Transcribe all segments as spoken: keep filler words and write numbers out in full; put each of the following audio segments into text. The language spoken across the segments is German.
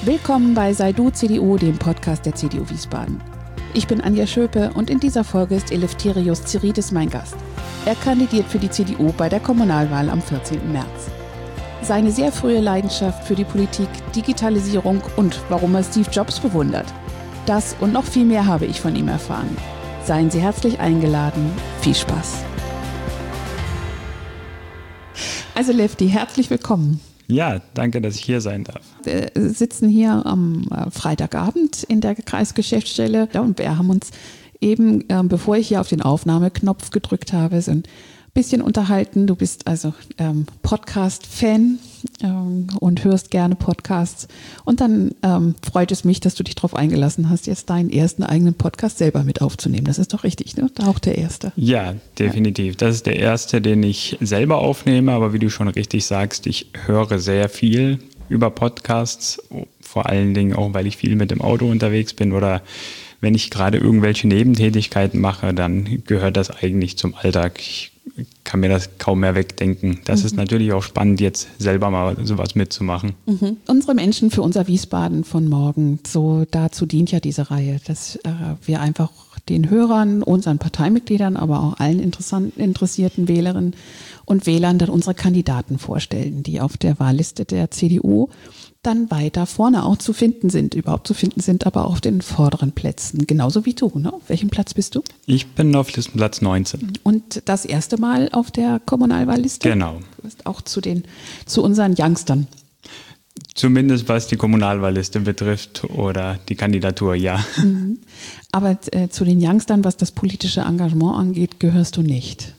Willkommen bei Sei Du C D U, dem Podcast der C D U Wiesbaden. Ich bin Anja Schöpe und in dieser Folge ist Eleftherios Tsiridis mein Gast. Er kandidiert für die C D U bei der Kommunalwahl am vierzehnten März. Seine sehr frühe Leidenschaft für die Politik, Digitalisierung und warum er Steve Jobs bewundert. Das und noch viel mehr habe ich von ihm erfahren. Seien Sie herzlich eingeladen. Viel Spaß. Also Lefty, herzlich willkommen. Ja, danke, dass ich hier sein darf. Wir sitzen hier am Freitagabend in der Kreisgeschäftsstelle und wir haben uns eben, bevor ich hier auf den Aufnahmeknopf gedrückt habe, so ein bisschen unterhalten. Du bist also ähm, Podcast-Fan ähm, und hörst gerne Podcasts. Und dann ähm, freut es mich, dass du dich darauf eingelassen hast, jetzt deinen ersten eigenen Podcast selber mit aufzunehmen. Das ist doch richtig, ne? Auch der erste. Ja, definitiv. Das ist der erste, den ich selber aufnehme. Aber wie du schon richtig sagst, ich höre sehr viel über Podcasts. Vor allen Dingen auch, weil ich viel mit dem Auto unterwegs bin oder wenn ich gerade irgendwelche Nebentätigkeiten mache, dann gehört das eigentlich zum Alltag. Ich kann mir das kaum mehr wegdenken. Das mhm. ist natürlich auch spannend, jetzt selber mal sowas mitzumachen. Mhm. Unsere Menschen für unser Wiesbaden von morgen, so dazu dient ja diese Reihe, dass äh, wir einfach den Hörern, unseren Parteimitgliedern, aber auch allen interessierten Wählerinnen und Wählern dann unsere Kandidaten vorstellen, die auf der Wahlliste der C D U dann weiter vorne auch zu finden sind, überhaupt zu finden sind, aber auf den vorderen Plätzen, genauso wie du. Ne? Auf welchem Platz bist du? Ich bin auf Listenplatz neunzehn. Und das erste Mal auf der Kommunalwahlliste? Genau. Du bist auch zu den, zu unseren Youngstern. Zumindest was die Kommunalwahlliste betrifft oder die Kandidatur, ja. Mhm. Aber äh, zu den Youngstern, was das politische Engagement angeht, gehörst du nicht.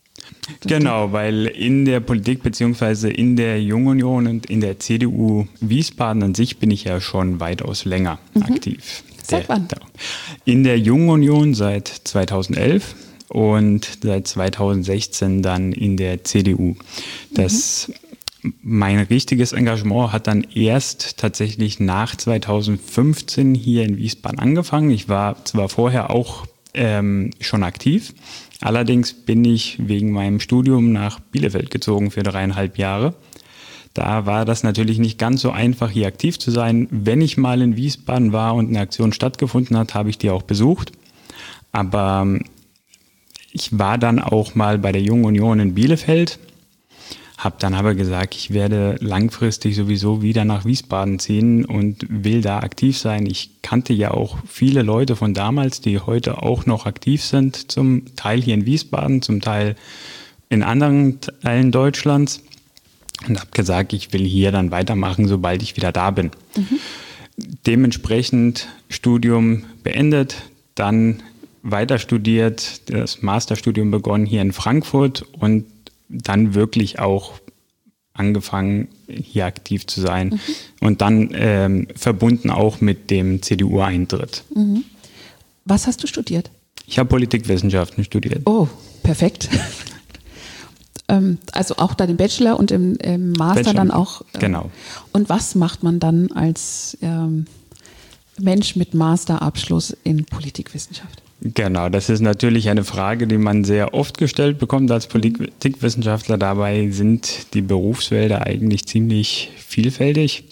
Genau, weil in der Politik beziehungsweise in der Jungunion und in der C D U Wiesbaden an sich bin ich ja schon weitaus länger mhm. aktiv. Seit wann? In der Jungunion seit zweitausendelf und seit zweitausendsechzehn dann in der C D U. Das mhm. Mein richtiges Engagement hat dann erst tatsächlich nach zweitausendfünfzehn hier in Wiesbaden angefangen. Ich war zwar vorher auch ähm, schon aktiv, allerdings bin ich wegen meinem Studium nach Bielefeld gezogen für dreieinhalb Jahre. Da war das natürlich nicht ganz so einfach, hier aktiv zu sein. Wenn ich mal in Wiesbaden war und eine Aktion stattgefunden hat, habe ich die auch besucht. Aber ich war dann auch mal bei der Jungen Union in Bielefeld, habe dann aber gesagt, ich werde langfristig sowieso wieder nach Wiesbaden ziehen und will da aktiv sein. Ich kannte ja auch viele Leute von damals, die heute auch noch aktiv sind, zum Teil hier in Wiesbaden, zum Teil in anderen Teilen Deutschlands und habe gesagt, ich will hier dann weitermachen, sobald ich wieder da bin. Mhm. Dementsprechend Studium beendet, dann weiter studiert, das Masterstudium begonnen hier in Frankfurt und dann wirklich auch angefangen, hier aktiv zu sein mhm. und dann ähm, verbunden auch mit dem C D U-Eintritt. Mhm. Was hast du studiert? Ich habe Politikwissenschaften studiert. Oh, perfekt. ähm, also auch dann im Bachelor und im, im Master Bachelor, dann auch. Ähm, genau. Und was macht man dann als ähm, Mensch mit Masterabschluss in Politikwissenschaft? Genau, das ist natürlich eine Frage, die man sehr oft gestellt bekommt als Politikwissenschaftler. Dabei sind die Berufsfelder eigentlich ziemlich vielfältig.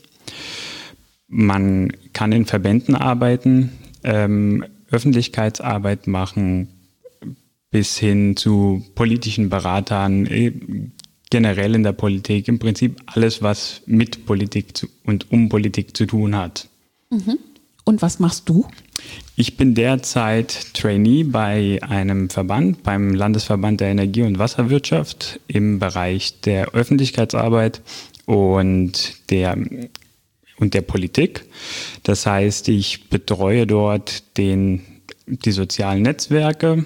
Man kann in Verbänden arbeiten, ähm, Öffentlichkeitsarbeit machen, bis hin zu politischen Beratern, äh, generell in der Politik. Im Prinzip alles, was mit Politik zu, und um Politik zu tun hat. Mhm. Und was machst du? Ich bin derzeit Trainee bei einem Verband, beim Landesverband der Energie- und Wasserwirtschaft im Bereich der Öffentlichkeitsarbeit und der, und der Politik. Das heißt, ich betreue dort den, die sozialen Netzwerke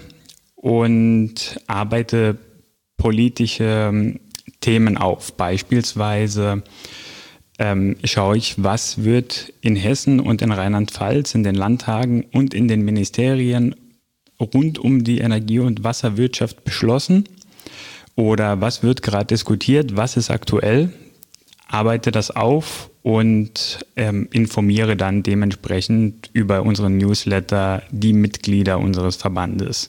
und arbeite politische Themen auf. Beispielsweise Ähm, schaue ich, was wird in Hessen und in Rheinland-Pfalz, in den Landtagen und in den Ministerien rund um die Energie- und Wasserwirtschaft beschlossen oder was wird gerade diskutiert, was ist aktuell, arbeite das auf und ähm, informiere dann dementsprechend über unseren Newsletter die Mitglieder unseres Verbandes.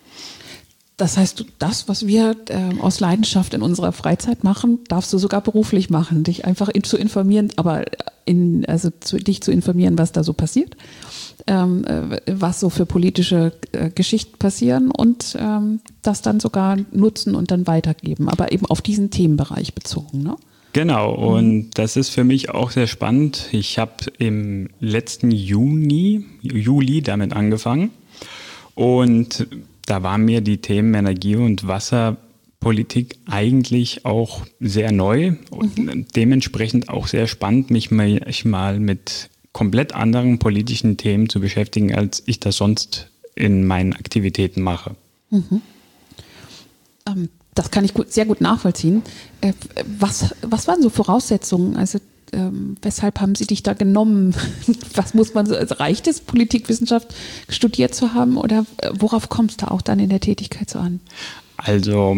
Das heißt, das, was wir äh, aus Leidenschaft in unserer Freizeit machen, darfst du sogar beruflich machen, dich einfach in, zu informieren, aber in, also zu, dich zu informieren, was da so passiert, ähm, was so für politische äh, Geschichten passieren und ähm, das dann sogar nutzen und dann weitergeben, aber eben auf diesen Themenbereich bezogen, ne? Genau, und das ist für mich auch sehr spannend. Ich habe im letzten Juni, Juli damit angefangen und da waren mir die Themen Energie und Wasserpolitik eigentlich auch sehr neu und mhm. dementsprechend auch sehr spannend, mich mal, ich mal mit komplett anderen politischen Themen zu beschäftigen, als ich das sonst in meinen Aktivitäten mache. Mhm. Ähm. Das kann ich gut, sehr gut nachvollziehen. Äh, was, was waren so Voraussetzungen? Also ähm, weshalb haben Sie dich da genommen? Was muss man so, also reicht es, Politikwissenschaft studiert zu haben oder worauf kommt es da auch dann in der Tätigkeit so an? Also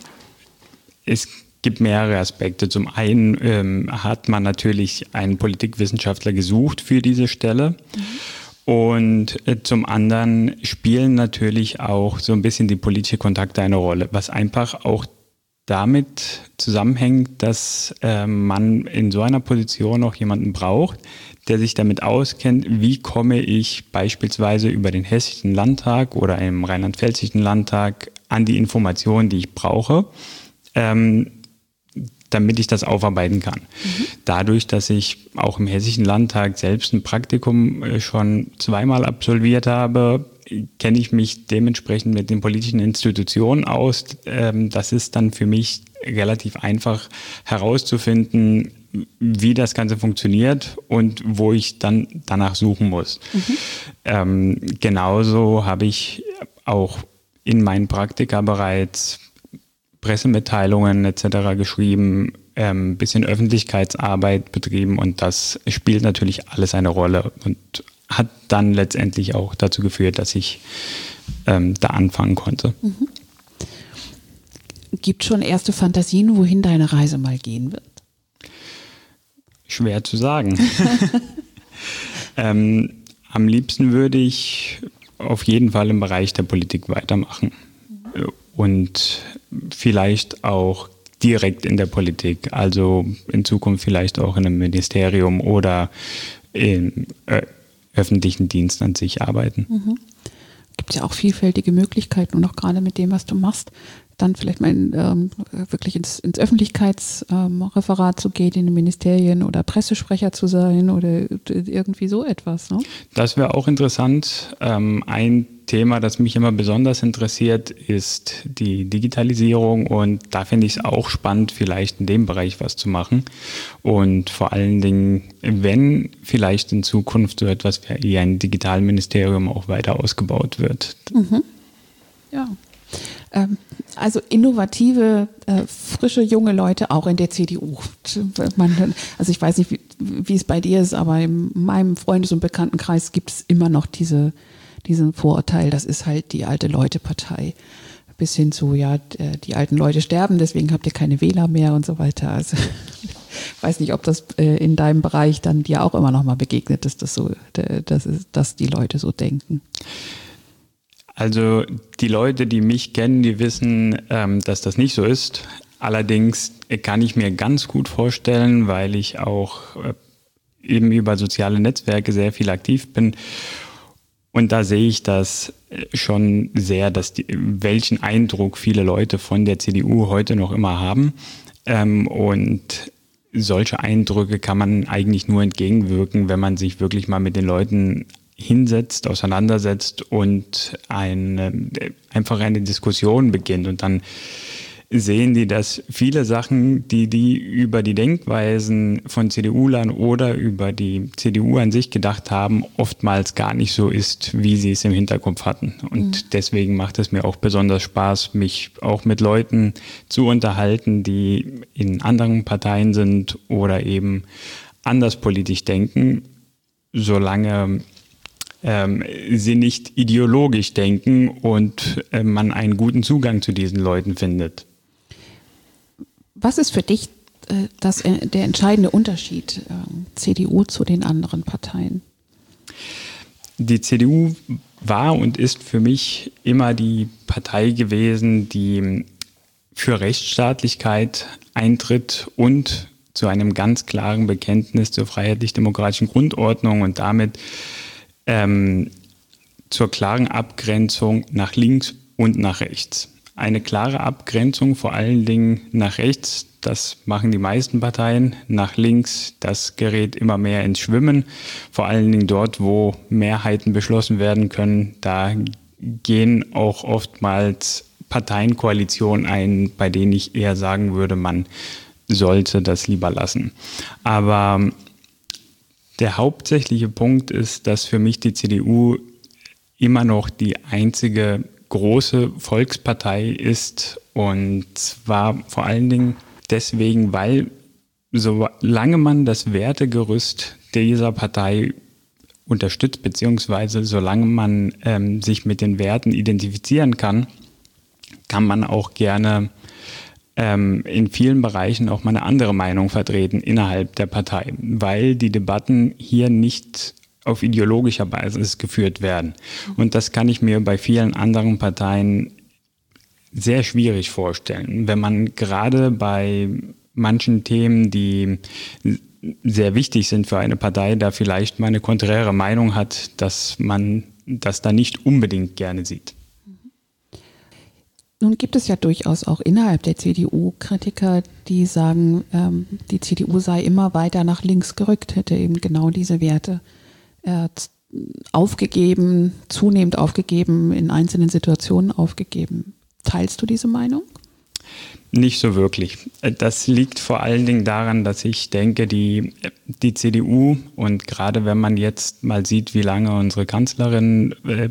es gibt mehrere Aspekte. Zum einen ähm, hat man natürlich einen Politikwissenschaftler gesucht für diese Stelle. Mhm. Und äh, zum anderen spielen natürlich auch so ein bisschen die politischen Kontakte eine Rolle, was einfach auch damit zusammenhängt, dass äh, man in so einer Position auch jemanden braucht, der sich damit auskennt, wie komme ich beispielsweise über den Hessischen Landtag oder im Rheinland-Pfälzischen Landtag an die Informationen, die ich brauche, ähm, damit ich das aufarbeiten kann. Mhm. Dadurch, dass ich auch im Hessischen Landtag selbst ein Praktikum schon zweimal absolviert habe, kenne ich mich dementsprechend mit den politischen Institutionen aus. Das ist dann für mich relativ einfach herauszufinden, wie das Ganze funktioniert und wo ich dann danach suchen muss. Mhm. Ähm, genauso habe ich auch in meinen Praktika bereits Pressemitteilungen et cetera geschrieben, ein ähm, bisschen Öffentlichkeitsarbeit betrieben und das spielt natürlich alles eine Rolle und hat dann letztendlich auch dazu geführt, dass ich ähm, da anfangen konnte. Mhm. Gibt schon erste Fantasien, wohin deine Reise mal gehen wird? Schwer zu sagen. ähm, am liebsten würde ich auf jeden Fall im Bereich der Politik weitermachen. Mhm. Und vielleicht auch direkt in der Politik, also in Zukunft vielleicht auch in einem Ministerium oder im äh, öffentlichen Dienst an sich arbeiten. Mhm. Gibt ja auch vielfältige Möglichkeiten und auch gerade mit dem, was du machst, dann vielleicht mal in, ähm, wirklich ins, ins Öffentlichkeitsreferat ähm, zu gehen, in den Ministerien oder Pressesprecher zu sein oder irgendwie so etwas. Ne? Das wäre auch interessant. Ähm, ein Thema, das mich immer besonders interessiert, ist die Digitalisierung und da finde ich es auch spannend, vielleicht in dem Bereich was zu machen und vor allen Dingen, wenn vielleicht in Zukunft so etwas wie ein Digitalministerium auch weiter ausgebaut wird. Mhm. Ja. Also innovative, frische, junge Leute auch in der C D U. Man, also ich weiß nicht, wie, wie es bei dir ist, aber in meinem Freundes- und Bekanntenkreis gibt es immer noch diese, diesen Vorurteil, das ist halt die alte Leute-Partei. Bis hin zu, ja, die alten Leute sterben, deswegen habt ihr keine Wähler mehr und so weiter. Also ich weiß nicht, ob das in deinem Bereich dann dir auch immer noch mal begegnet ist, dass, so, dass, dass die Leute so denken. Also die Leute, die mich kennen, die wissen, ähm, dass das nicht so ist. Allerdings kann ich mir ganz gut vorstellen, weil ich auch äh, eben über soziale Netzwerke sehr viel aktiv bin. Und da sehe ich das schon sehr, dass die, welchen Eindruck viele Leute von der C D U heute noch immer haben. Ähm, und solche Eindrücke kann man eigentlich nur entgegenwirken, wenn man sich wirklich mal mit den Leuten hinsetzt, auseinandersetzt und eine, einfach eine Diskussion beginnt. Und dann sehen die, dass viele Sachen, die die über die Denkweisen von C D U-Lern oder über die C D U an sich gedacht haben, oftmals gar nicht so ist, wie sie es im Hinterkopf hatten. Und mhm. deswegen macht es mir auch besonders Spaß, mich auch mit Leuten zu unterhalten, die in anderen Parteien sind oder eben anders politisch denken, solange Ähm, sie nicht ideologisch denken und äh, man einen guten Zugang zu diesen Leuten findet. Was ist für dich äh, das, äh, der entscheidende Unterschied äh, C D U zu den anderen Parteien? Die C D U war und ist für mich immer die Partei gewesen, die für Rechtsstaatlichkeit eintritt und zu einem ganz klaren Bekenntnis zur freiheitlich-demokratischen Grundordnung und damit ähm, zur klaren Abgrenzung nach links und nach rechts. Eine klare Abgrenzung vor allen Dingen nach rechts, das machen die meisten Parteien. Nach links, das gerät immer mehr ins Schwimmen. Vor allen Dingen dort, wo Mehrheiten beschlossen werden können, da gehen auch oftmals Parteienkoalitionen ein, bei denen ich eher sagen würde, man sollte das lieber lassen. Aber der hauptsächliche Punkt ist, dass für mich die C D U immer noch die einzige große Volkspartei ist, und zwar vor allen Dingen deswegen, weil solange man das Wertegerüst dieser Partei unterstützt, beziehungsweise solange man ähm, sich mit den Werten identifizieren kann, kann man auch gerne ähm, in vielen Bereichen auch mal eine andere Meinung vertreten innerhalb der Partei, weil die Debatten hier nicht auf ideologischer Basis geführt werden. Und das kann ich mir bei vielen anderen Parteien sehr schwierig vorstellen. Wenn man gerade bei manchen Themen, die sehr wichtig sind für eine Partei, da vielleicht mal eine konträre Meinung hat, dass man das da nicht unbedingt gerne sieht. Nun gibt es ja durchaus auch innerhalb der C D U Kritiker, die sagen, ähm, die C D U sei immer weiter nach links gerückt, hätte eben genau diese Werte äh, aufgegeben, zunehmend aufgegeben, in einzelnen Situationen aufgegeben. Teilst du diese Meinung? Nicht so wirklich. Das liegt vor allen Dingen daran, dass ich denke, die, die C D U, und gerade wenn man jetzt mal sieht, wie lange unsere Kanzlerin äh,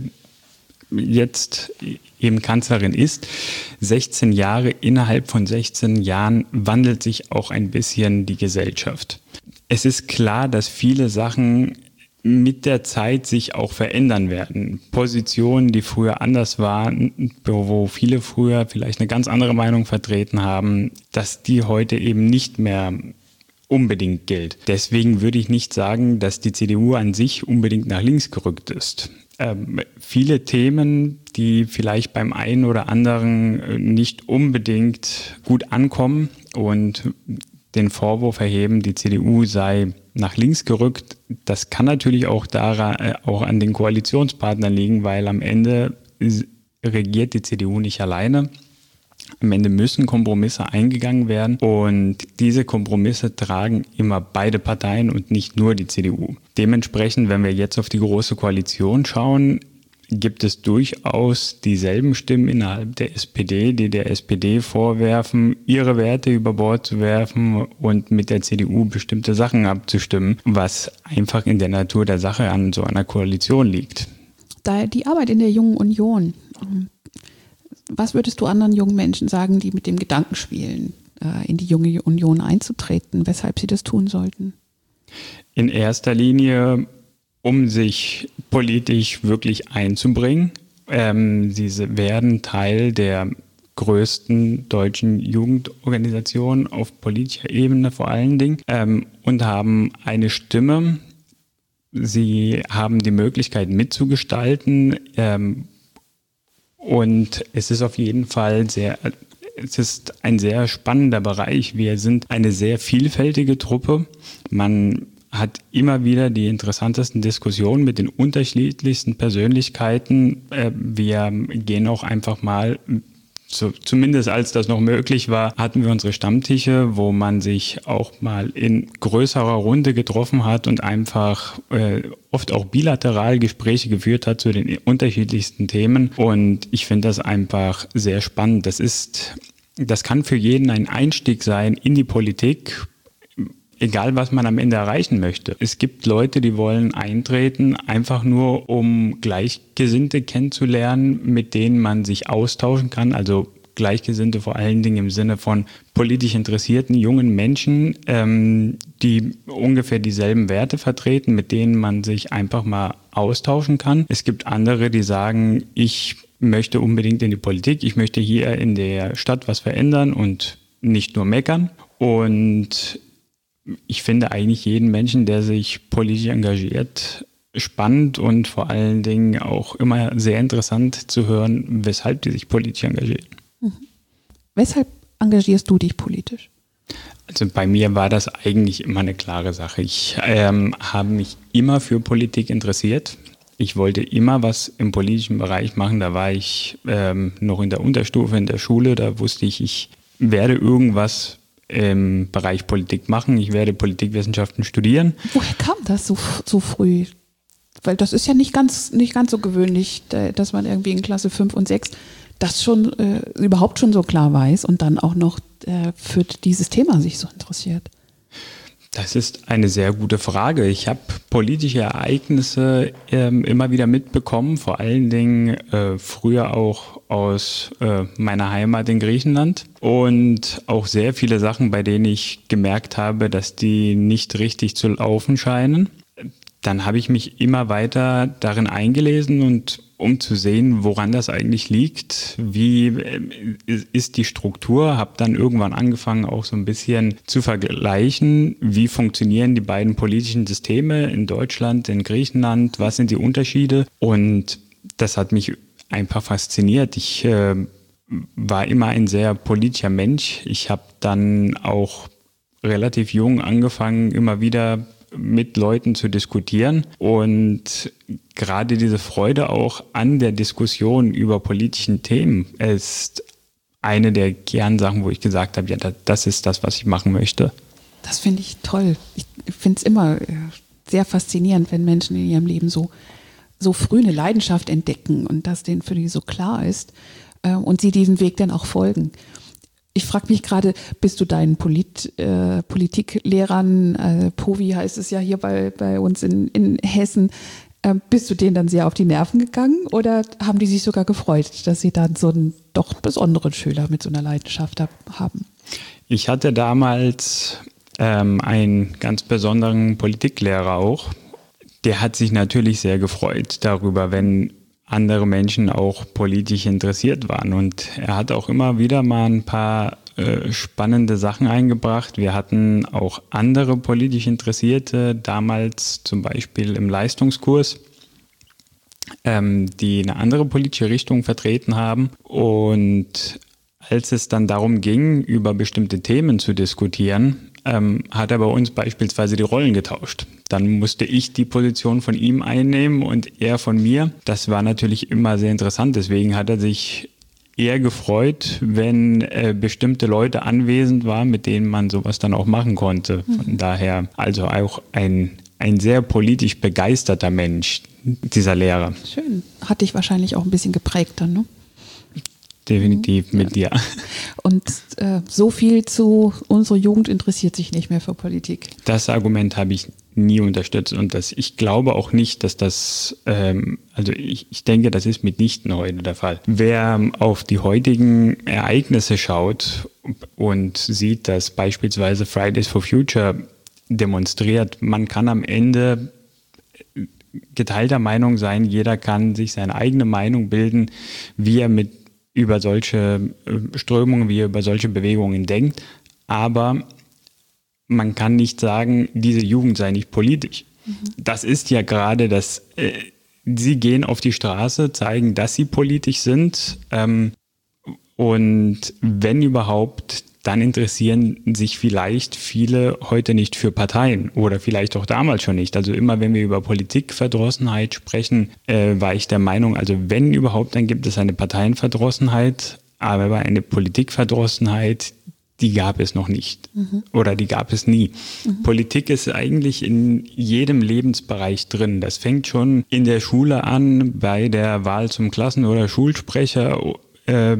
jetzt eben Kanzlerin ist, sechzehn Jahre, innerhalb von sechzehn Jahren wandelt sich auch ein bisschen die Gesellschaft. Es ist klar, dass viele Sachen mit der Zeit sich auch verändern werden. Positionen, die früher anders waren, wo viele früher vielleicht eine ganz andere Meinung vertreten haben, dass die heute eben nicht mehr unbedingt gilt. Deswegen würde ich nicht sagen, dass die C D U an sich unbedingt nach links gerückt ist. Ähm, viele Themen, die vielleicht beim einen oder anderen nicht unbedingt gut ankommen und den Vorwurf erheben, die C D U sei nach links gerückt. Das kann natürlich auch daran, äh, auch an den Koalitionspartnern liegen, weil am Ende regiert die C D U nicht alleine. Am Ende müssen Kompromisse eingegangen werden, und diese Kompromisse tragen immer beide Parteien und nicht nur die C D U. Dementsprechend, wenn wir jetzt auf die Große Koalition schauen, gibt es durchaus dieselben Stimmen innerhalb der S P D, die der S P D vorwerfen, ihre Werte über Bord zu werfen und mit der C D U bestimmte Sachen abzustimmen, was einfach in der Natur der Sache an so einer Koalition liegt. Da die Arbeit in der Jungen Union, was würdest du anderen jungen Menschen sagen, die mit dem Gedanken spielen, in die Junge Union einzutreten, weshalb sie das tun sollten? In erster Linie, um sich politisch wirklich einzubringen. Ähm, sie werden Teil der größten deutschen Jugendorganisation auf politischer Ebene vor allen Dingen ähm, und haben eine Stimme. Sie haben die Möglichkeit mitzugestalten, ähm, und es ist auf jeden Fall sehr, es ist ein sehr spannender Bereich. Wir sind eine sehr vielfältige Truppe. Man hat immer wieder die interessantesten Diskussionen mit den unterschiedlichsten Persönlichkeiten. Wir gehen auch einfach mal, so, zumindest als das noch möglich war, hatten wir unsere Stammtische, wo man sich auch mal in größerer Runde getroffen hat und einfach äh, oft auch bilateral Gespräche geführt hat zu den unterschiedlichsten Themen. Und ich finde das einfach sehr spannend. Das ist, das kann für jeden ein Einstieg sein in die Politik, egal was man am Ende erreichen möchte. Es gibt Leute, die wollen eintreten, einfach nur um Gleichgesinnte kennenzulernen, mit denen man sich austauschen kann. Also Gleichgesinnte vor allen Dingen im Sinne von politisch interessierten jungen Menschen, ähm, die ungefähr dieselben Werte vertreten, mit denen man sich einfach mal austauschen kann. Es gibt andere, die sagen, ich möchte unbedingt in die Politik, ich möchte hier in der Stadt was verändern und nicht nur meckern. Und ich finde eigentlich jeden Menschen, der sich politisch engagiert, spannend und vor allen Dingen auch immer sehr interessant zu hören, weshalb die sich politisch engagieren. Mhm. Weshalb engagierst du dich politisch? Also bei mir war das eigentlich immer eine klare Sache. Ich ähm, habe mich immer für Politik interessiert. Ich wollte immer was im politischen Bereich machen. Da war ich ähm, noch in der Unterstufe in der Schule. Da wusste ich, ich werde irgendwas im Bereich Politik machen. Ich werde Politikwissenschaften studieren. Woher kam das so, so früh? Weil das ist ja nicht ganz, nicht ganz so gewöhnlich, dass man irgendwie in Klasse fünf und sechs das schon äh, überhaupt schon so klar weiß und dann auch noch äh, für dieses Thema sich so interessiert. Das ist eine sehr gute Frage. Ich habe politische Ereignisse ähm, immer wieder mitbekommen, vor allen Dingen äh, früher auch aus äh, meiner Heimat in Griechenland und auch sehr viele Sachen, bei denen ich gemerkt habe, dass die nicht richtig zu laufen scheinen. Dann habe ich mich immer weiter darin eingelesen und um zu sehen, woran das eigentlich liegt, wie äh, ist die Struktur, habe dann irgendwann angefangen, auch so ein bisschen zu vergleichen, wie funktionieren die beiden politischen Systeme in Deutschland, in Griechenland, was sind die Unterschiede, und das hat mich einfach fasziniert. Ich äh, war immer ein sehr politischer Mensch. Ich habe dann auch relativ jung angefangen, immer wieder mit Leuten zu diskutieren, und gerade diese Freude auch an der Diskussion über politischen Themen ist eine der Kernsachen, wo ich gesagt habe, ja, das ist das, was ich machen möchte. Das finde ich toll. Ich finde es immer sehr faszinierend, wenn Menschen in ihrem Leben so, so früh eine Leidenschaft entdecken und das denen für die so klar ist und sie diesen Weg dann auch folgen. Ich frage mich gerade, bist du deinen Polit, äh, Politiklehrern, äh, Povi heißt es ja hier bei, bei uns in, in Hessen, äh, bist du denen dann sehr auf die Nerven gegangen oder haben die sich sogar gefreut, dass sie dann so einen doch besonderen Schüler mit so einer Leidenschaft haben? Ich hatte damals ähm, einen ganz besonderen Politiklehrer auch. Der hat sich natürlich sehr gefreut darüber, wenn andere Menschen auch politisch interessiert waren. Und er hat auch immer wieder mal ein paar äh, spannende Sachen eingebracht. Wir hatten auch andere politisch Interessierte, damals zum Beispiel im Leistungskurs, ähm, die eine andere politische Richtung vertreten haben. Und als es dann darum ging, über bestimmte Themen zu diskutieren, ähm, hat er bei uns beispielsweise die Rollen getauscht. Dann musste ich die Position von ihm einnehmen und er von mir. Das war natürlich immer sehr interessant. Deswegen hat er sich eher gefreut, wenn äh, bestimmte Leute anwesend waren, mit denen man sowas dann auch machen konnte. Mhm. Von daher also auch ein, ein sehr politisch begeisterter Mensch, dieser Lehrer. Schön. Hat dich wahrscheinlich auch ein bisschen geprägt dann, ne? Definitiv mit dir. Ja. Und äh, so viel zu, unsere Jugend interessiert sich nicht mehr für Politik. Das Argument habe ich nie unterstützt und das, ich glaube auch nicht, dass das, ähm, also ich, ich denke, das ist mitnichten heute der Fall. Wer auf die heutigen Ereignisse schaut und sieht, dass beispielsweise Fridays for Future demonstriert, man kann am Ende geteilter Meinung sein, jeder kann sich seine eigene Meinung bilden, wie er mit über solche Strömungen, wie er über solche Bewegungen denkt. Aber man kann nicht sagen, diese Jugend sei nicht politisch. Mhm. Das ist ja gerade das, äh, sie gehen auf die Straße, zeigen, dass sie politisch sind. Ähm, und wenn überhaupt, dann interessieren sich vielleicht viele heute nicht für Parteien oder vielleicht auch damals schon nicht. Also immer, wenn wir über Politikverdrossenheit sprechen, äh, war ich der Meinung, also wenn überhaupt, dann gibt es eine Parteienverdrossenheit, aber eine Politikverdrossenheit, die gab es noch nicht mhm. oder die gab es nie. Mhm. Politik ist eigentlich in jedem Lebensbereich drin. Das fängt schon in der Schule an, bei der Wahl zum Klassen- oder Schulsprecher, äh,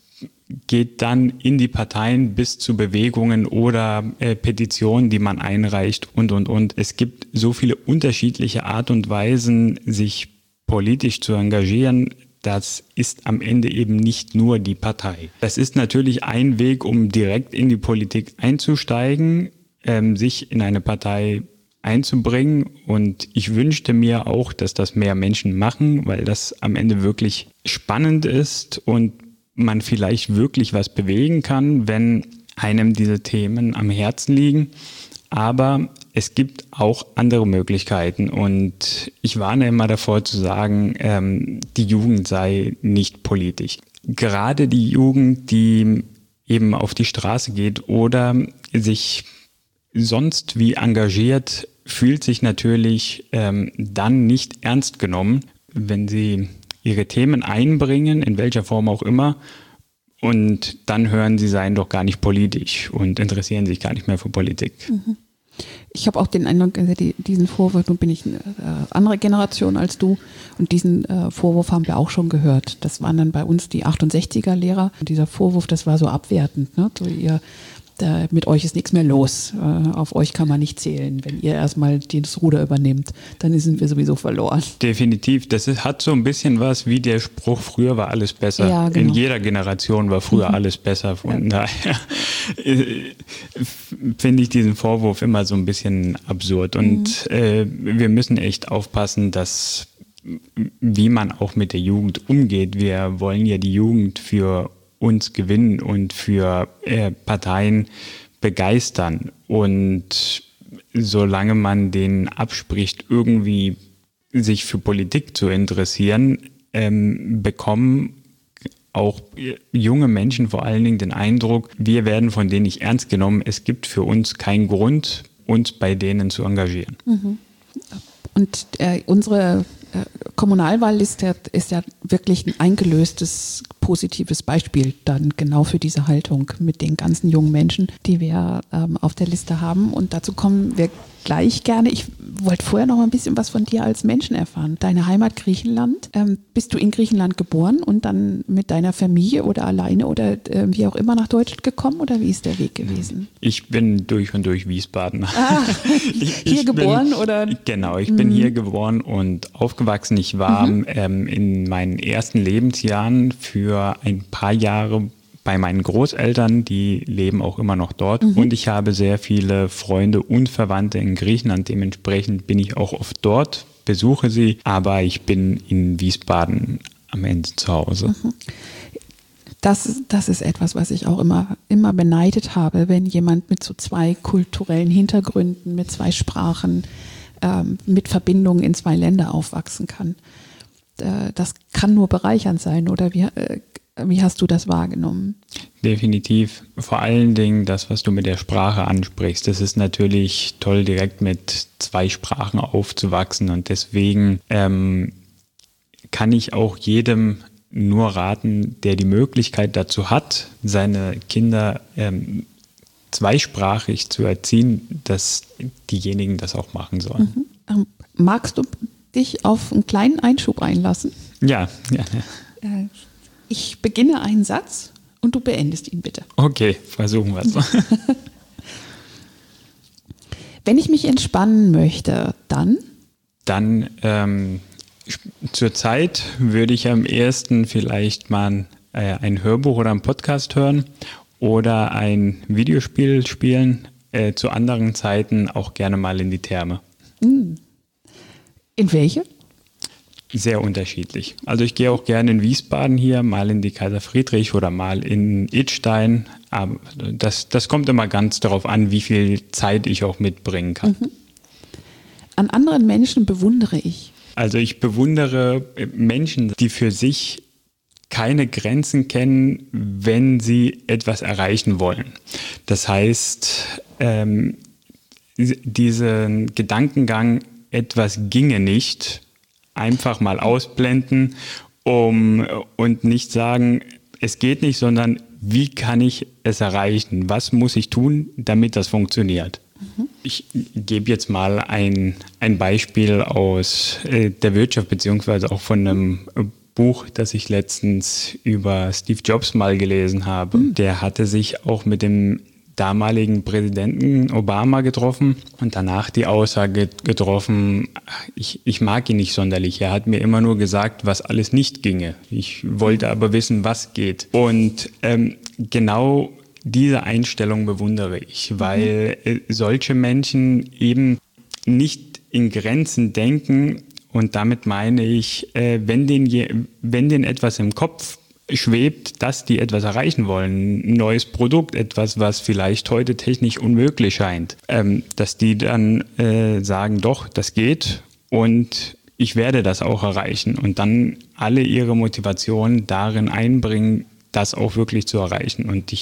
geht dann in die Parteien bis zu Bewegungen oder äh, Petitionen, die man einreicht und, und, und. Es gibt so viele unterschiedliche Art und Weisen, sich politisch zu engagieren. Das ist am Ende eben nicht nur die Partei. Das ist natürlich ein Weg, um direkt in die Politik einzusteigen, ähm, sich in eine Partei einzubringen. Und ich wünschte mir auch, dass das mehr Menschen machen, weil das am Ende wirklich spannend ist und man vielleicht wirklich was bewegen kann, wenn einem diese Themen am Herzen liegen. Aber es gibt auch andere Möglichkeiten und ich warne immer davor zu sagen, ähm, die Jugend sei nicht politisch. Gerade die Jugend, die eben auf die Straße geht oder sich sonst wie engagiert, fühlt sich natürlich ähm, dann nicht ernst genommen, wenn sie ihre Themen einbringen, in welcher Form auch immer, und dann hören sie seien doch gar nicht politisch und interessieren sich gar nicht mehr für Politik. Mhm. Ich habe auch den Eindruck, diesen Vorwurf, nun bin ich eine andere Generation als du, und diesen äh, Vorwurf haben wir auch schon gehört. Das waren dann bei uns die achtundsechziger-Lehrer. Und dieser Vorwurf, das war so abwertend. Ne? So, ihr, da, mit euch ist nichts mehr los. Äh, auf euch kann man nicht zählen. Wenn ihr erstmal das Ruder übernehmt, dann sind wir sowieso verloren. Definitiv. Das ist, hat so ein bisschen was wie der Spruch, früher war alles besser. Ja, genau. In jeder Generation war früher mhm. alles besser. Von ja. daher finde ich diesen Vorwurf immer so ein bisschen absurd. Und mhm. äh, wir müssen echt aufpassen, dass wie man auch mit der Jugend umgeht. Wir wollen ja die Jugend für uns gewinnen und für äh, Parteien begeistern. Und solange man denen abspricht, irgendwie sich für Politik zu interessieren, ähm, bekommen auch junge Menschen vor allen Dingen den Eindruck, wir werden von denen nicht ernst genommen. Es gibt für uns keinen Grund, uns bei denen zu engagieren. Mhm. Und äh, unsere äh, Kommunalwahl ist ja, ist ja wirklich ein eingelöstes, positives Beispiel dann genau für diese Haltung mit den ganzen jungen Menschen, die wir ähm, auf der Liste haben. Und dazu kommen wir gleich gerne. Ich wollte vorher noch mal ein bisschen was von dir als Menschen erfahren. Deine Heimat Griechenland. Ähm, bist du in Griechenland geboren und dann mit deiner Familie oder alleine oder äh, wie auch immer nach Deutschland gekommen, oder wie ist der Weg gewesen? Ich bin durch und durch Wiesbadener. Ah, ich, hier ich geboren bin, oder? Genau, ich bin mhm. hier geboren und aufgewachsen. Ich war mhm. ähm, in meinen ersten Lebensjahren für ein paar Jahre bei meinen Großeltern, die leben auch immer noch dort. Mhm. Und ich habe sehr viele Freunde und Verwandte in Griechenland. Dementsprechend bin ich auch oft dort, besuche sie. Aber ich bin in Wiesbaden am Ende zu Hause. Mhm. Das, das ist etwas, was ich auch immer, immer beneidet habe, wenn jemand mit so zwei kulturellen Hintergründen, mit zwei Sprachen, ähm, mit Verbindungen in zwei Länder aufwachsen kann. Äh, das kann nur bereichernd sein, oder wie, äh, wie hast du das wahrgenommen? Definitiv. Vor allen Dingen das, was du mit der Sprache ansprichst. Das ist natürlich toll, direkt mit zwei Sprachen aufzuwachsen. Und deswegen ähm, kann ich auch jedem nur raten, der die Möglichkeit dazu hat, seine Kinder ähm, zweisprachig zu erziehen, dass diejenigen das auch machen sollen. Mhm. Ähm, magst du dich auf einen kleinen Einschub einlassen? Ja, ja. Äh, ich beginne einen Satz und du beendest ihn bitte. Okay, versuchen wir es. Wenn ich mich entspannen möchte, dann? Dann ähm, zurzeit würde ich am ehesten vielleicht mal äh, ein Hörbuch oder einen Podcast hören oder ein Videospiel spielen. Äh, zu anderen Zeiten auch gerne mal in die Therme. In welche? Sehr unterschiedlich. Also ich gehe auch gerne in Wiesbaden hier, mal in die Kaiser Friedrich oder mal in Idstein. Aber das, das kommt immer ganz darauf an, wie viel Zeit ich auch mitbringen kann. Mhm. An anderen Menschen bewundere ich. Also ich bewundere Menschen, die für sich keine Grenzen kennen, wenn sie etwas erreichen wollen. Das heißt, ähm, diesen Gedankengang, etwas ginge nicht, einfach mal ausblenden um, und nicht sagen, es geht nicht, sondern wie kann ich es erreichen? Was muss ich tun, damit das funktioniert? Mhm. Ich gebe jetzt mal ein, ein Beispiel aus äh, der Wirtschaft, beziehungsweise auch von einem Buch, das ich letztens über Steve Jobs mal gelesen habe. Mhm. Der hatte sich auch mit dem damaligen Präsidenten Obama getroffen und danach die Aussage getroffen, ich, ich mag ihn nicht sonderlich. Er hat mir immer nur gesagt, was alles nicht ginge. Ich wollte aber wissen, was geht. Und ähm, genau diese Einstellung bewundere ich, weil äh, solche Menschen eben nicht in Grenzen denken, und damit meine ich, äh, wenn denen je, wenn denen etwas im Kopf schwebt, dass die etwas erreichen wollen, ein neues Produkt, etwas, was vielleicht heute technisch unmöglich scheint, ähm, dass die dann äh, sagen, doch, das geht und ich werde das auch erreichen und dann alle ihre Motivation darin einbringen, das auch wirklich zu erreichen. Und ich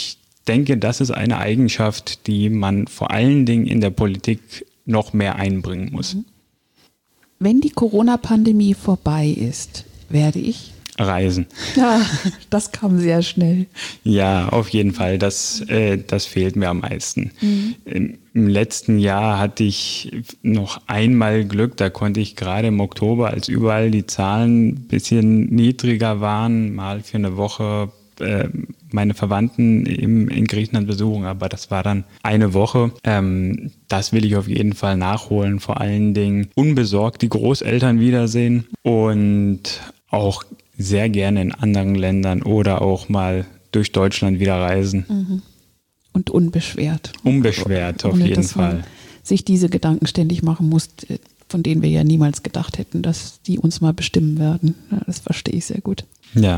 denke, das ist eine Eigenschaft, die man vor allen Dingen in der Politik noch mehr einbringen muss. Wenn die Corona-Pandemie vorbei ist, werde ich reisen. Ja, das kam sehr schnell. Ja, auf jeden Fall. Das, äh, das fehlt mir am meisten. Mhm. Im, Im letzten Jahr hatte ich noch einmal Glück. Da konnte ich gerade im Oktober, als überall die Zahlen ein bisschen niedriger waren, mal für eine Woche äh, meine Verwandten im, in Griechenland besuchen. Aber das war dann eine Woche. Ähm, das will ich auf jeden Fall nachholen. Vor allen Dingen unbesorgt die Großeltern wiedersehen und auch sehr gerne in anderen Ländern oder auch mal durch Deutschland wieder reisen. Mhm. Und unbeschwert. Unbeschwert, auf Ohne, jeden dass Fall. Man sich diese Gedanken ständig machen muss, von denen wir ja niemals gedacht hätten, dass die uns mal bestimmen werden. Ja, das verstehe ich sehr gut. Ja.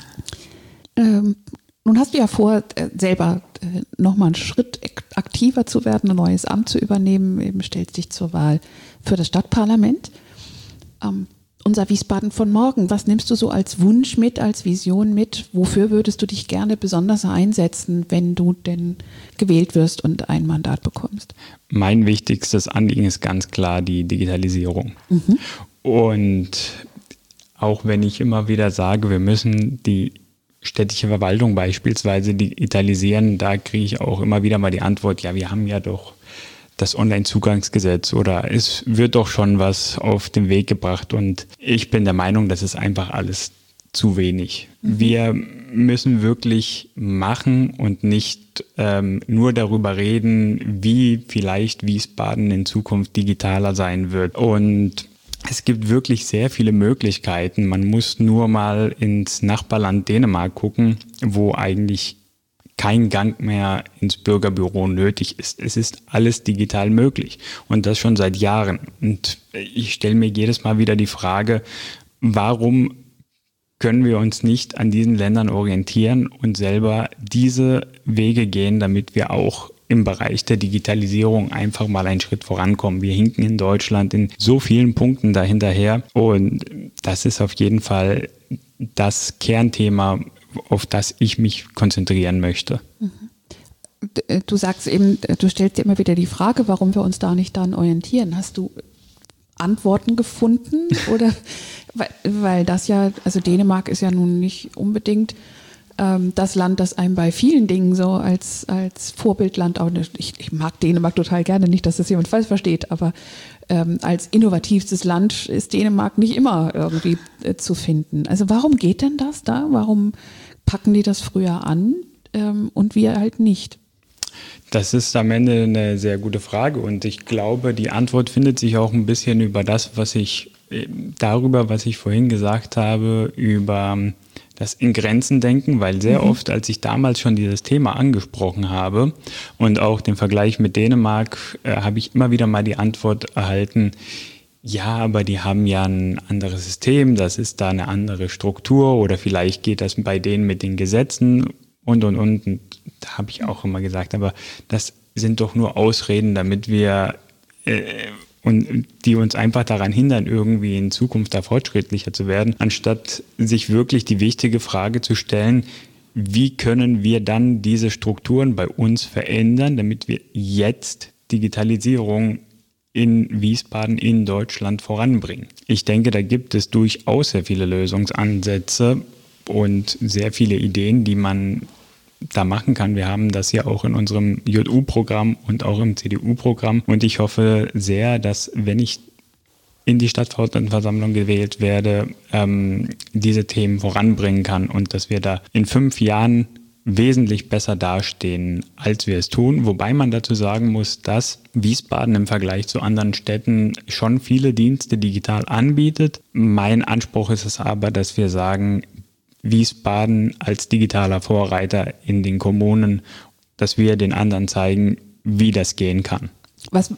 Ähm, nun hast du ja vor, selber äh, nochmal einen Schritt aktiver zu werden, ein neues Amt zu übernehmen. Eben stellst dich zur Wahl für das Stadtparlament. Ähm, Unser Wiesbaden von morgen, was nimmst du so als Wunsch mit, als Vision mit? Wofür würdest du dich gerne besonders einsetzen, wenn du denn gewählt wirst und ein Mandat bekommst? Mein wichtigstes Anliegen ist ganz klar die Digitalisierung. Mhm. Und auch wenn ich immer wieder sage, wir müssen die städtische Verwaltung beispielsweise digitalisieren, da kriege ich auch immer wieder mal die Antwort, ja, wir haben ja doch das Onlinezugangsgesetz oder es wird doch schon was auf den Weg gebracht und ich bin der Meinung, das ist einfach alles zu wenig. Mhm. Wir müssen wirklich machen und nicht ähm, nur darüber reden, wie vielleicht Wiesbaden in Zukunft digitaler sein wird. Und es gibt wirklich sehr viele Möglichkeiten. Man muss nur mal ins Nachbarland Dänemark gucken, wo eigentlich kein Gang mehr ins Bürgerbüro nötig ist. Es ist alles digital möglich und das schon seit Jahren. Und ich stelle mir jedes Mal wieder die Frage, warum können wir uns nicht an diesen Ländern orientieren und selber diese Wege gehen, damit wir auch im Bereich der Digitalisierung einfach mal einen Schritt vorankommen. Wir hinken in Deutschland in so vielen Punkten dahinterher und das ist auf jeden Fall das Kernthema, auf das ich mich konzentrieren möchte. Du sagst eben, du stellst dir immer wieder die Frage, warum wir uns da nicht dann orientieren. Hast du Antworten gefunden? Oder weil, weil das ja, also Dänemark ist ja nun nicht unbedingt ähm, das Land, das einem bei vielen Dingen so als, als Vorbildland, auch nicht, ich, ich mag Dänemark total gerne, nicht, dass das jemand falsch versteht, aber ähm, als innovativstes Land ist Dänemark nicht immer irgendwie äh, zu finden. Also warum geht denn das da? Warum packen die das früher an ähm, und wir halt nicht? Das ist am Ende eine sehr gute Frage und ich glaube, die Antwort findet sich auch ein bisschen über das, was ich darüber, was ich vorhin gesagt habe, über das in Grenzen denken, weil sehr mhm. oft, als ich damals schon dieses Thema angesprochen habe und auch den Vergleich mit Dänemark, äh, habe ich immer wieder mal die Antwort erhalten, ja, aber die haben ja ein anderes System, das ist da eine andere Struktur oder vielleicht geht das bei denen mit den Gesetzen und, und, und. Und da habe ich auch immer gesagt, aber das sind doch nur Ausreden, damit wir, äh, und die uns einfach daran hindern, irgendwie in Zukunft da fortschrittlicher zu werden, anstatt sich wirklich die wichtige Frage zu stellen, wie können wir dann diese Strukturen bei uns verändern, damit wir jetzt Digitalisierung in Wiesbaden, in Deutschland voranbringen. Ich denke, da gibt es durchaus sehr viele Lösungsansätze und sehr viele Ideen, die man da machen kann. Wir haben das ja auch in unserem J U-Programm und auch im C D U-Programm und ich hoffe sehr, dass, wenn ich in die Stadtverordnetenversammlung gewählt werde, ähm, diese Themen voranbringen kann und dass wir da in fünf Jahren wesentlich besser dastehen, als wir es tun. Wobei man dazu sagen muss, dass Wiesbaden im Vergleich zu anderen Städten schon viele Dienste digital anbietet. Mein Anspruch ist es aber, dass wir sagen, Wiesbaden als digitaler Vorreiter in den Kommunen, dass wir den anderen zeigen, wie das gehen kann. Was,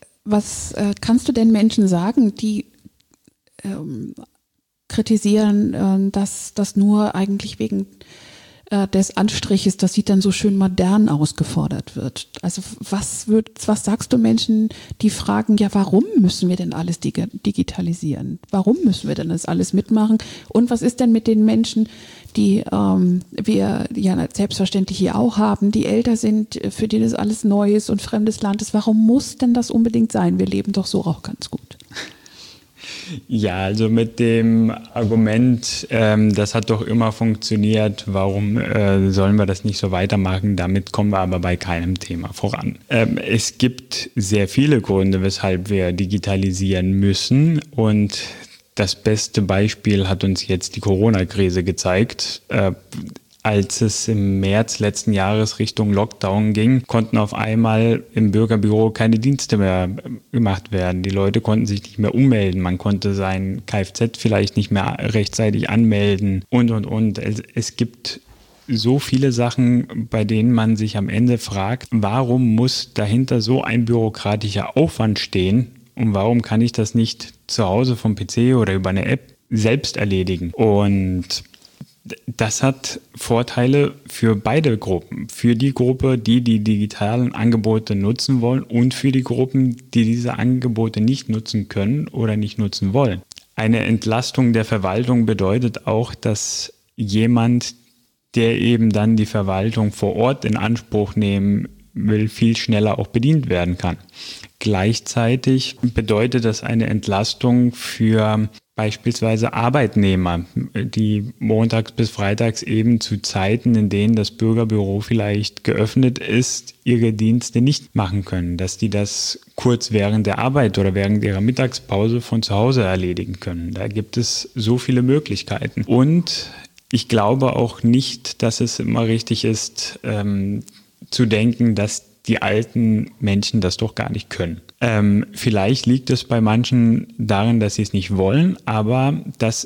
was äh, kannst du denn Menschen sagen, die ähm, kritisieren, äh, dass das nur eigentlich wegen äh, des Anstriches, das sieht dann so schön modern ausgefordert wird. Also was, würd, was sagst du Menschen, die fragen, ja, warum müssen wir denn alles dig- digitalisieren? Warum müssen wir denn das alles mitmachen? Und was ist denn mit den Menschen, die ähm, wir ja selbstverständlich hier auch haben, die älter sind, für die das alles neu ist und fremdes Land ist? Warum muss denn das unbedingt sein? Wir leben doch so auch ganz gut. Ja, also mit dem Argument, ähm, das hat doch immer funktioniert, warum äh, sollen wir das nicht so weitermachen? Damit kommen wir aber bei keinem Thema voran. Ähm, es gibt sehr viele Gründe, weshalb wir digitalisieren müssen, und das beste Beispiel hat uns jetzt die Corona-Krise gezeigt. Äh, Als es im März letzten Jahres Richtung Lockdown ging, konnten auf einmal im Bürgerbüro keine Dienste mehr gemacht werden. Die Leute konnten sich nicht mehr ummelden. Man konnte sein Kfz vielleicht nicht mehr rechtzeitig anmelden und, und, und. Es gibt so viele Sachen, bei denen man sich am Ende fragt, warum muss dahinter so ein bürokratischer Aufwand stehen und warum kann ich das nicht zu Hause vom P C oder über eine App selbst erledigen? Und das hat Vorteile für beide Gruppen. Für die Gruppe, die die digitalen Angebote nutzen wollen, und für die Gruppen, die diese Angebote nicht nutzen können oder nicht nutzen wollen. Eine Entlastung der Verwaltung bedeutet auch, dass jemand, der eben dann die Verwaltung vor Ort in Anspruch nehmen will, viel schneller auch bedient werden kann. Gleichzeitig bedeutet das eine Entlastung für beispielsweise Arbeitnehmer, die montags bis freitags eben zu Zeiten, in denen das Bürgerbüro vielleicht geöffnet ist, ihre Dienste nicht machen können, dass die das kurz während der Arbeit oder während ihrer Mittagspause von zu Hause erledigen können. Da gibt es so viele Möglichkeiten. Und ich glaube auch nicht, dass es immer richtig ist, ähm, zu denken, dass die alten Menschen das doch gar nicht können. Ähm, vielleicht liegt es bei manchen daran, dass sie es nicht wollen, aber das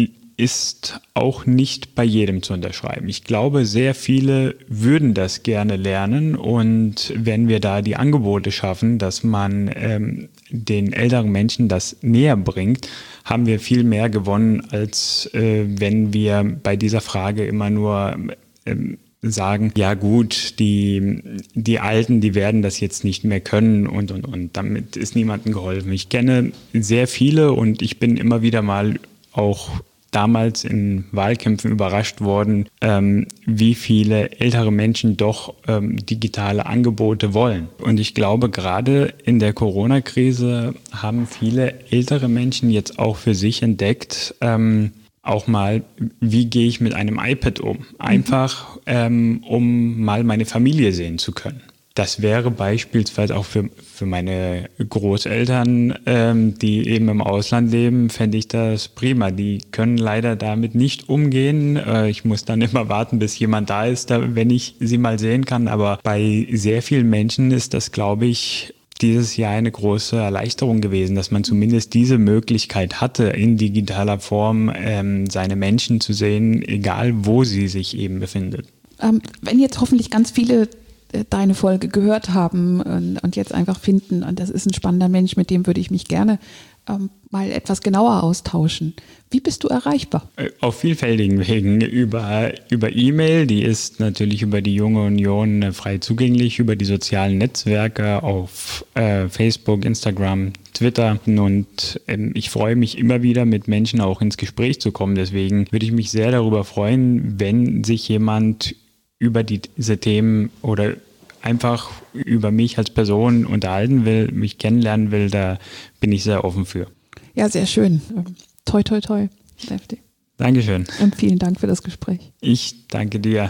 ist auch nicht bei jedem zu unterschreiben. Ich glaube, sehr viele würden das gerne lernen, und wenn wir da die Angebote schaffen, dass man ähm, den älteren Menschen das näher bringt, haben wir viel mehr gewonnen, als äh, wenn wir bei dieser Frage immer nur ähm, sagen, ja gut, die, die Alten, die werden das jetzt nicht mehr können und, und, und. Damit ist niemandem geholfen. Ich kenne sehr viele, und ich bin immer wieder mal auch damals in Wahlkämpfen überrascht worden, ähm, wie viele ältere Menschen doch ähm, digitale Angebote wollen. Und ich glaube, gerade in der Corona-Krise haben viele ältere Menschen jetzt auch für sich entdeckt, ähm, auch mal, wie gehe ich mit einem iPad um? Einfach, ähm, um mal meine Familie sehen zu können. Das wäre beispielsweise auch für, für meine Großeltern, ähm, die eben im Ausland leben, fände ich das prima. Die können leider damit nicht umgehen. Äh, ich muss dann immer warten, bis jemand da ist, da, wenn ich sie mal sehen kann. Aber bei sehr vielen Menschen ist das, glaube ich, dieses Jahr eine große Erleichterung gewesen, dass man zumindest diese Möglichkeit hatte, in digitaler Form ähm, seine Menschen zu sehen, egal wo sie sich eben befindet. Ähm, wenn jetzt hoffentlich ganz viele äh, deine Folge gehört haben und, und jetzt einfach finden, und das ist ein spannender Mensch, mit dem würde ich mich gerne ähm, mal etwas genauer austauschen. Wie bist du erreichbar? Auf vielfältigen Wegen. Über, über E-Mail, die ist natürlich über die Junge Union frei zugänglich, über die sozialen Netzwerke auf äh, Facebook, Instagram, Twitter. Und ähm, ich freue mich immer wieder, mit Menschen auch ins Gespräch zu kommen. Deswegen würde ich mich sehr darüber freuen, wenn sich jemand über die, diese Themen oder einfach über mich als Person unterhalten will, mich kennenlernen will, da bin ich sehr offen für. Ja, sehr schön. Toi, toi, toi, Lefty. Dankeschön. Und vielen Dank für das Gespräch. Ich danke dir.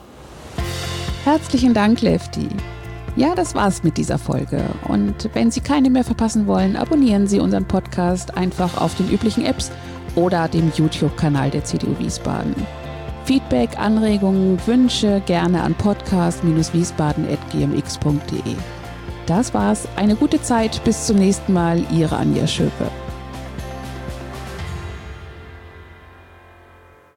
Herzlichen Dank, Lefty. Ja, das war's mit dieser Folge. Und wenn Sie keine mehr verpassen wollen, abonnieren Sie unseren Podcast einfach auf den üblichen Apps oder dem YouTube-Kanal der C D U Wiesbaden. Feedback, Anregungen, Wünsche gerne an podcast wiesbaden at g m x punkt d e. Das war's. Eine gute Zeit. Bis zum nächsten Mal. Ihre Anja Schöpe.